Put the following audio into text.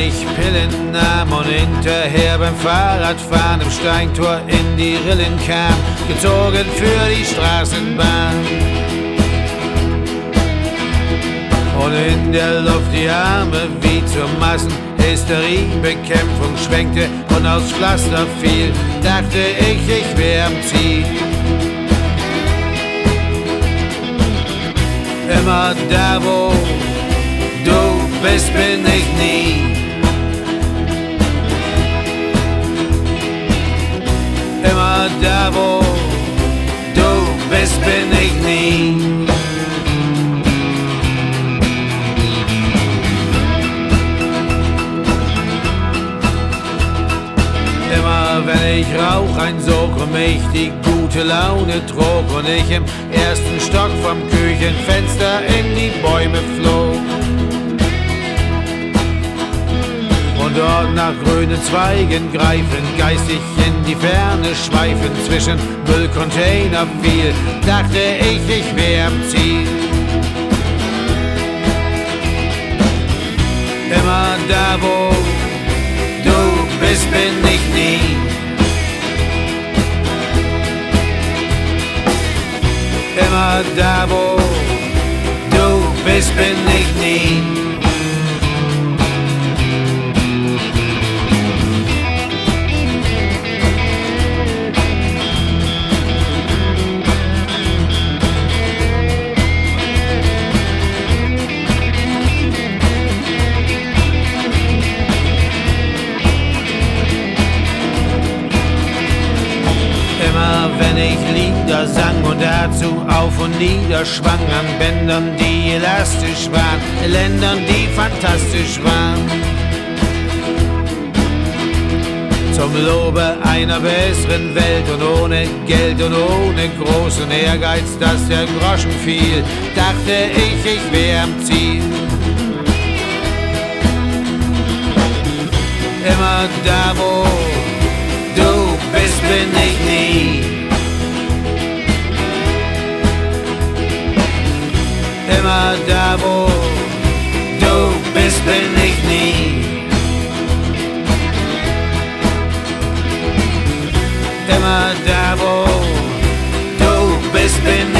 ich Pillen nahm und hinterher beim Fahrradfahren im Steintor in die Rillen kam, gezogen für die Straßenbahn. Und in der Luft die Arme wie zur Massenhysteriebekämpfung schwenkte und aufs Pflaster fiel, dachte ich wär am Ziel. Immer da, wo du bist, bin ich nie. Immer da, wo du bist, bin ich nie. Immer wenn ich rauch ein Sog und mich die gute Laune trug und ich im ersten Stock vom Küchenfenster in die Bäume flog und dort nach grünen Zweigen greifen, geistig in die Ferne schweifen, zwischen Müllcontainer fiel, dachte ich wär am Ziel. Immer da, wo du bist, bin ich nie. Immer da, wo du bist, bin ich nie. Wenn ich Lieder sang und dazu auf und nieder schwang an Bändern, die elastisch waren, Ländern, die fantastisch waren. Zum Lobe einer besseren Welt und ohne Geld und ohne großen Ehrgeiz, dass der Groschen fiel, dachte ich wär am Ziel. Immer da, wo du bist, bin ich nie. Immer da, wo du bist, bin ich nie. Immer da, wo du bist, bin ich nie.